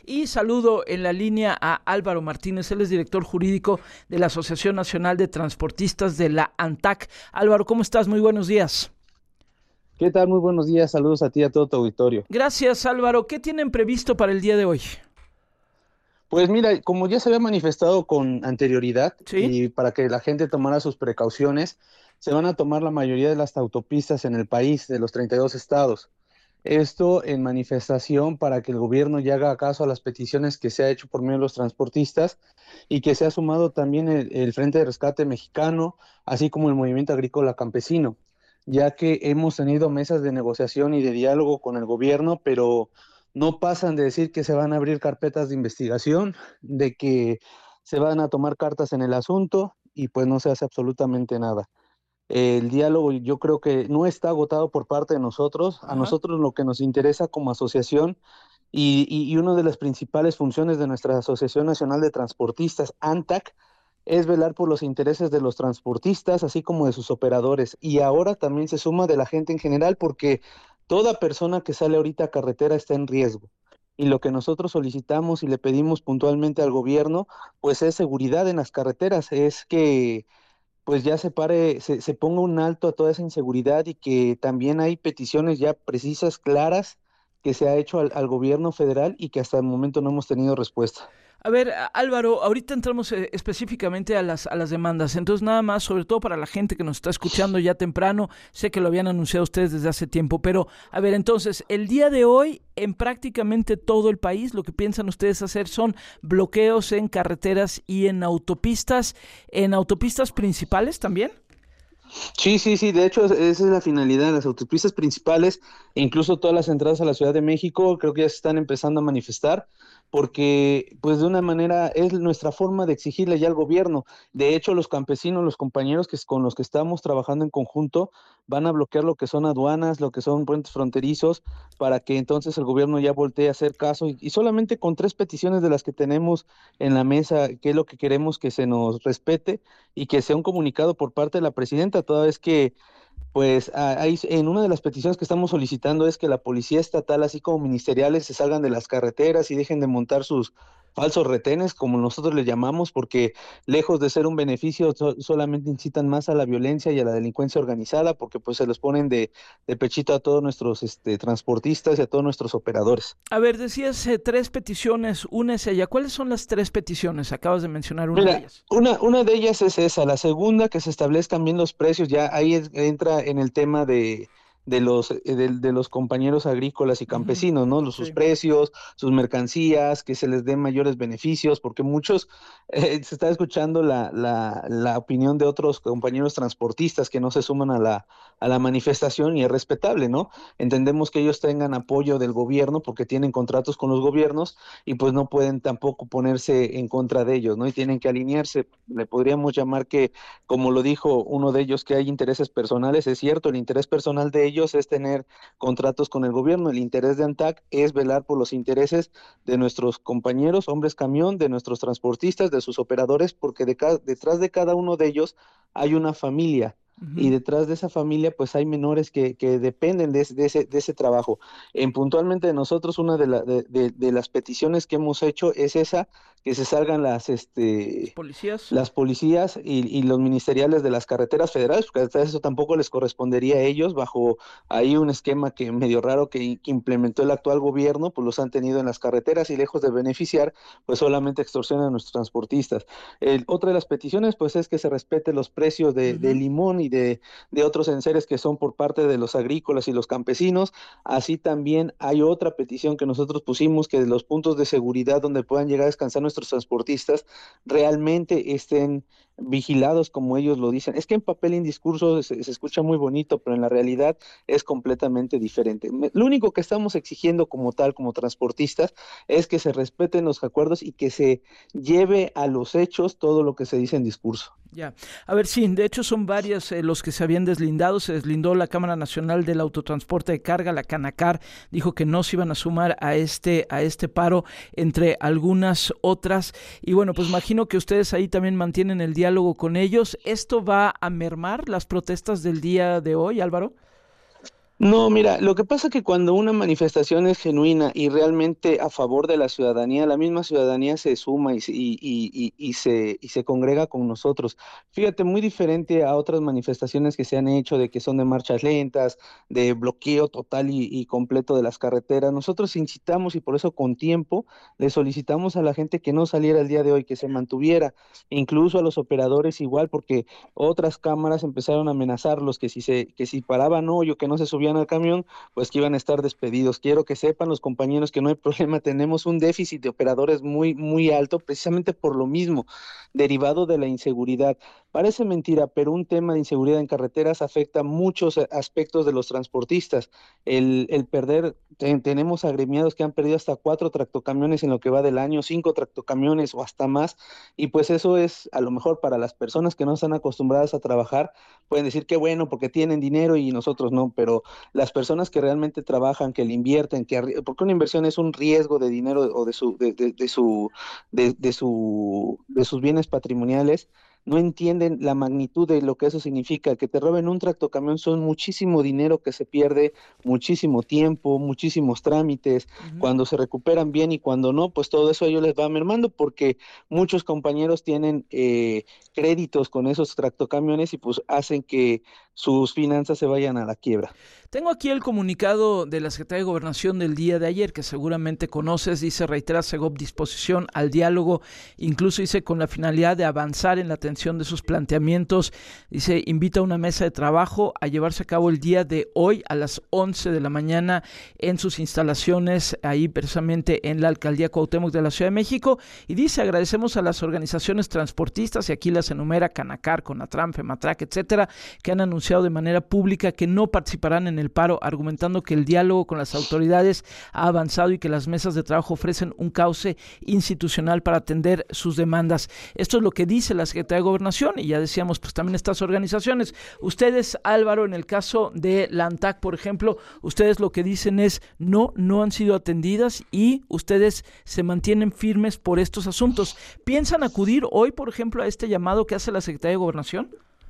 Y saludo en la línea a Álvaro Martínez, él es director jurídico de la Asociación Nacional de Transportistas de la ANTAC. Álvaro, ¿cómo estás? Muy buenos días. ¿Qué tal? Muy buenos días, saludos a ti y a todo tu auditorio. Gracias, Álvaro. ¿Qué tienen previsto para el día de hoy? Pues mira, como ya se había manifestado con anterioridad ¿Sí? y para que la gente tomara sus precauciones, se van a tomar la mayoría de las autopistas en el país, de los 32 estados. Esto en manifestación para que el gobierno ya haga caso a las peticiones que se ha hecho por medio de los transportistas y que se ha sumado también el Frente de Rescate Mexicano, así como el Movimiento Agrícola Campesino, ya que hemos tenido mesas de negociación y de diálogo con el gobierno, pero no pasan de decir que se van a abrir carpetas de investigación, de que se van a tomar cartas en el asunto y pues no se hace absolutamente nada. El diálogo yo creo que no está agotado por parte de nosotros. A Ajá. nosotros lo que nos interesa como asociación y una de las principales funciones de nuestra Asociación Nacional de Transportistas, ANTAC, es velar por los intereses de los transportistas, así como de sus operadores. Y ahora también se suma de la gente en general, porque toda persona que sale ahorita a carretera está en riesgo. Y lo que nosotros solicitamos y le pedimos puntualmente al gobierno, pues es seguridad en las carreteras, es que pues ya se ponga un alto a toda esa inseguridad y que también hay peticiones ya precisas, claras, que se ha hecho al gobierno federal y que hasta el momento no hemos tenido respuesta. A ver, Álvaro, ahorita entramos específicamente a las demandas. Entonces, nada más, sobre todo para la gente que nos está escuchando ya temprano, sé que lo habían anunciado ustedes desde hace tiempo, pero a ver, entonces, el día de hoy, en prácticamente todo el país, lo que piensan ustedes hacer son bloqueos en carreteras y en autopistas principales también. Sí, sí, sí, de hecho esa es la finalidad, las autopistas principales e incluso todas las entradas a la Ciudad de México creo que ya se están empezando a manifestar porque pues de una manera es nuestra forma de exigirle ya al gobierno. De hecho, los campesinos, los compañeros con los que estamos trabajando en conjunto van a bloquear lo que son aduanas, lo que son puentes fronterizos para que entonces el gobierno ya voltee a hacer caso y solamente con 3 peticiones de las que tenemos en la mesa, que es lo que queremos que se nos respete y que sea un comunicado por parte de la presidenta, toda vez que, pues, hay, en una de las peticiones que estamos solicitando es que la policía estatal, así como ministeriales, se salgan de las carreteras y dejen de montar sus falsos retenes, como nosotros le llamamos, porque lejos de ser un beneficio, solamente incitan más a la violencia y a la delincuencia organizada, porque pues se los ponen de pechito a todos nuestros transportistas y a todos nuestros operadores. A ver, decías 3 peticiones, una es ella. ¿Cuáles son las 3 peticiones? Acabas de mencionar una de Mira, ellas. una de ellas es esa, la segunda que se establezcan bien los precios, ya ahí entra en el tema de los compañeros agrícolas y Ujú. campesinos, ¿no? Sus Sí. precios, sus mercancías, que se les den mayores beneficios, porque muchos, se está escuchando la opinión de otros compañeros transportistas que no se suman a la manifestación y es respetable, ¿no? Entendemos que ellos tengan apoyo del gobierno porque tienen contratos con los gobiernos y pues no pueden tampoco ponerse en contra de ellos, ¿no? Y tienen que alinearse. Le podríamos llamar que, como lo dijo uno de ellos, que hay intereses personales. Es cierto, el interés personal de ellos es tener contratos con el gobierno. El interés de ANTAC es velar por los intereses de nuestros compañeros, hombres camión, de nuestros transportistas, de sus operadores, porque detrás de cada uno de ellos hay una familia. Y Ujú. detrás de esa familia, pues hay menores que dependen de ese trabajo. En puntualmente de nosotros, una de las peticiones que hemos hecho es esa, que se salgan Los policías. las policías y los ministeriales de las carreteras federales, porque hasta eso tampoco les correspondería a ellos, bajo ahí un esquema que medio raro que implementó el actual gobierno, pues los han tenido en las carreteras y lejos de beneficiar, pues solamente extorsionan a nuestros transportistas. Otra de las peticiones, pues es que se respete los precios de Ujú. limón y de otros enseres que son por parte de los agrícolas y los campesinos. Así también hay otra petición que nosotros pusimos, que de los puntos de seguridad donde puedan llegar a descansar nuestros transportistas realmente estén vigilados como ellos lo dicen. Es que en papel y en discurso se escucha muy bonito, pero en la realidad es completamente diferente. Lo único que estamos exigiendo como tal, como transportistas, es que se respeten los acuerdos y que se lleve a los hechos todo lo que se dice en discurso. Ya. A ver, sí, de hecho son varias los que se habían deslindado. Se deslindó la Cámara Nacional del Autotransporte de Carga, la Canacar, dijo que no se iban a sumar a este paro, entre algunas otras. Y bueno, pues imagino que ustedes ahí también mantienen el diálogo con ellos. ¿Esto va a mermar las protestas del día de hoy, Álvaro? No, mira, lo que pasa que cuando una manifestación es genuina y realmente a favor de la ciudadanía, la misma ciudadanía se suma y se congrega con nosotros. Fíjate, muy diferente a otras manifestaciones que se han hecho de que son de marchas lentas, de bloqueo total y completo de las carreteras. Nosotros incitamos y por eso con tiempo le solicitamos a la gente que no saliera el día de hoy, que se mantuviera, incluso a los operadores igual, porque otras cámaras empezaron a amenazarlos que si paraban hoy o que no se subían al camión, pues que iban a estar despedidos. Quiero que sepan los compañeros que no hay problema, tenemos un déficit de operadores muy alto, precisamente por lo mismo, derivado de la inseguridad. Parece mentira, pero un tema de inseguridad en carreteras afecta muchos aspectos de los transportistas. El perder, tenemos agremiados que han perdido hasta 4 tractocamiones en lo que va del año, 5 tractocamiones o hasta más, y pues eso es a lo mejor para las personas que no están acostumbradas a trabajar, pueden decir que bueno, porque tienen dinero y nosotros no, pero las personas que realmente trabajan, que le invierten, porque una inversión es un riesgo de dinero o de sus bienes patrimoniales, no entienden la magnitud de lo que eso significa. Que te roben un tractocamión son muchísimo dinero que se pierde, muchísimo tiempo, muchísimos trámites, Ujú. cuando se recuperan bien y cuando no, pues todo eso a ellos les va mermando porque muchos compañeros tienen créditos con esos tractocamiones y pues hacen que sus finanzas se vayan a la quiebra. Tengo aquí el comunicado de la Secretaría de Gobernación del día de ayer, que seguramente conoces. Dice: reitera Segov disposición al diálogo, incluso dice con la finalidad de avanzar en la atención de sus planteamientos. Dice: invita a una mesa de trabajo a llevarse a cabo el día de hoy a las 11 de la mañana en sus instalaciones, ahí precisamente en la Alcaldía Cuauhtémoc de la Ciudad de México. Y dice: agradecemos a las organizaciones transportistas, y aquí las enumera: Canacar, Conatram, Fematrac, etcétera, que han anunciado de manera pública que no participarán en el paro, argumentando que el diálogo con las autoridades ha avanzado y que las mesas de trabajo ofrecen un cauce institucional para atender sus demandas. Esto es lo que dice la Secretaría de Gobernación, y ya decíamos, pues también estas organizaciones. Ustedes, Álvaro, en el caso de la ANTAC, por ejemplo, ustedes lo que dicen es no han sido atendidas y ustedes se mantienen firmes por estos asuntos. ¿Piensan acudir hoy, por ejemplo, a este llamado que hace la Secretaría de Gobernación?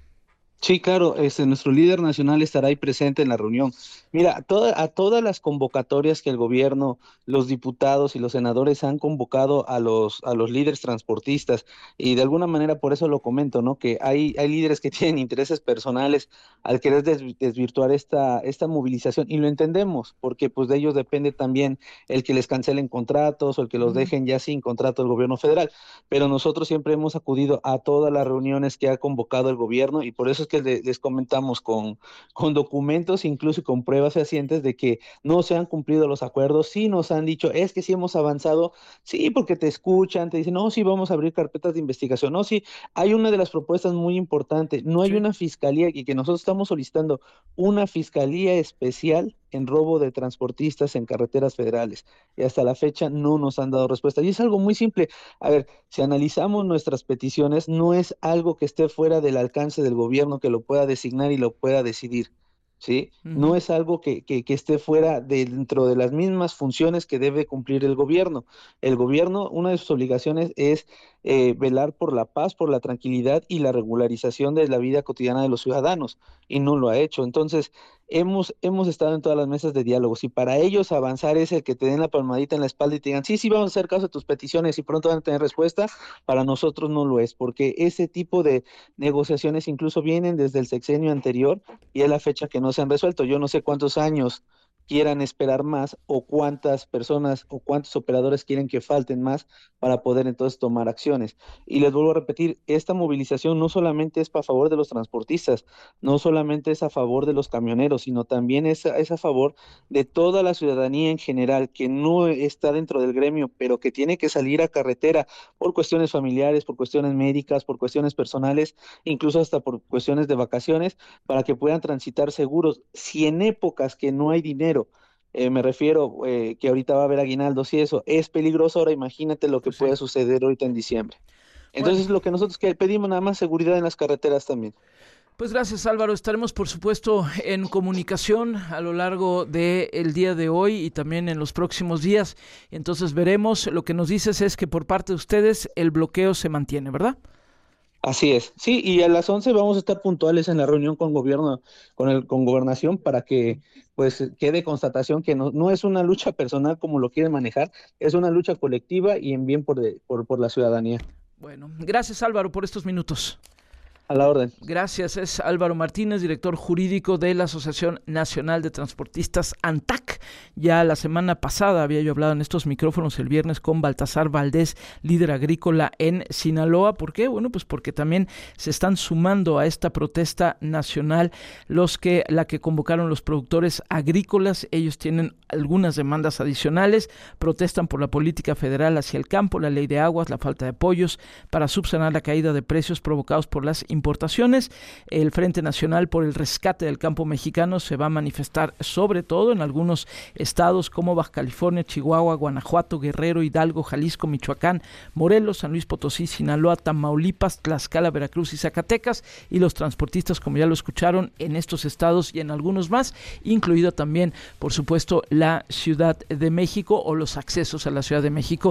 Sí, claro, nuestro líder nacional estará ahí presente en la reunión. Mira, a todas las convocatorias que el gobierno, los diputados y los senadores han convocado a los líderes transportistas, y de alguna manera por eso lo comento, ¿no? Que hay líderes que tienen intereses personales al querer desvirtuar esta movilización, y lo entendemos, porque pues de ellos depende también el que les cancelen contratos o el que los Uh-huh. dejen ya sin contrato el gobierno federal, pero nosotros siempre hemos acudido a todas las reuniones que ha convocado el gobierno, y por eso es que les comentamos con documentos, incluso con pruebas fehacientes de que no se han cumplido los acuerdos. Sí nos han dicho, es que sí hemos avanzado, sí, porque te escuchan, te dicen, no, sí vamos a abrir carpetas de investigación, no, sí, hay una de las propuestas muy importantes, no hay Sí. una fiscalía, y que nosotros estamos solicitando una fiscalía especial en robo de transportistas en carreteras federales, y hasta la fecha no nos han dado respuesta. Y es algo muy simple. A ver, si analizamos nuestras peticiones, no es algo que esté fuera del alcance del gobierno que lo pueda designar y lo pueda decidir, ¿sí? No Uh-huh. es algo que esté fuera dentro de las mismas funciones que debe cumplir el gobierno. El gobierno, una de sus obligaciones es velar por la paz, por la tranquilidad y la regularización de la vida cotidiana de los ciudadanos, y no lo ha hecho. Entonces, hemos estado en todas las mesas de diálogo. Si para ellos avanzar es el que te den la palmadita en la espalda y te digan, sí, sí, vamos a hacer caso de tus peticiones y pronto van a tener respuesta, para nosotros no lo es, porque ese tipo de negociaciones incluso vienen desde el sexenio anterior y es la fecha que no se han resuelto. Yo no sé cuántos años quieran esperar más, o cuántas personas o cuántos operadores quieren que falten más para poder entonces tomar acciones. Y les vuelvo a repetir, esta movilización no solamente es a favor de los transportistas, no solamente es a favor de los camioneros, sino también es a favor de toda la ciudadanía en general que no está dentro del gremio, pero que tiene que salir a carretera por cuestiones familiares, por cuestiones médicas, por cuestiones personales, incluso hasta por cuestiones de vacaciones, para que puedan transitar seguros. Si en épocas que no hay dinero, me refiero que ahorita va a haber aguinaldos y eso, es peligroso, ahora imagínate lo que Pues sí. puede suceder ahorita en diciembre. Bueno, Entonces, lo que nosotros que pedimos nada más seguridad en las carreteras también. pues gracias, Álvaro. Estaremos, por supuesto, en comunicación a lo largo del día de hoy y también en los próximos días. Entonces veremos. Lo que nos dices es que por parte de ustedes el bloqueo se mantiene, ¿verdad? Así es, sí, y a las 11 vamos a estar puntuales en la reunión con gobierno, con gobernación, para que pues quede constatación que no es una lucha personal como lo quieren manejar, es una lucha colectiva y en bien por la ciudadanía. Bueno, gracias Álvaro por estos minutos. A la orden. Gracias, es Álvaro Martínez, director jurídico de la Asociación Nacional de Transportistas ANTAC. Ya la semana pasada había yo hablado en estos micrófonos el viernes con Baltasar Valdés, líder agrícola en Sinaloa. ¿Por qué? Bueno, pues porque también se están sumando a esta protesta nacional la que convocaron los productores agrícolas. Ellos tienen algunas demandas adicionales, protestan por la política federal hacia el campo, la ley de aguas, la falta de apoyos para subsanar la caída de precios provocados por las importaciones. El Frente Nacional por el Rescate del Campo Mexicano se va a manifestar sobre todo en algunos estados como Baja California, Chihuahua, Guanajuato, Guerrero, Hidalgo, Jalisco, Michoacán, Morelos, San Luis Potosí, Sinaloa, Tamaulipas, Tlaxcala, Veracruz y Zacatecas, y los transportistas, como ya lo escucharon, en estos estados y en algunos más, incluido también, por supuesto, la Ciudad de México o los accesos a la Ciudad de México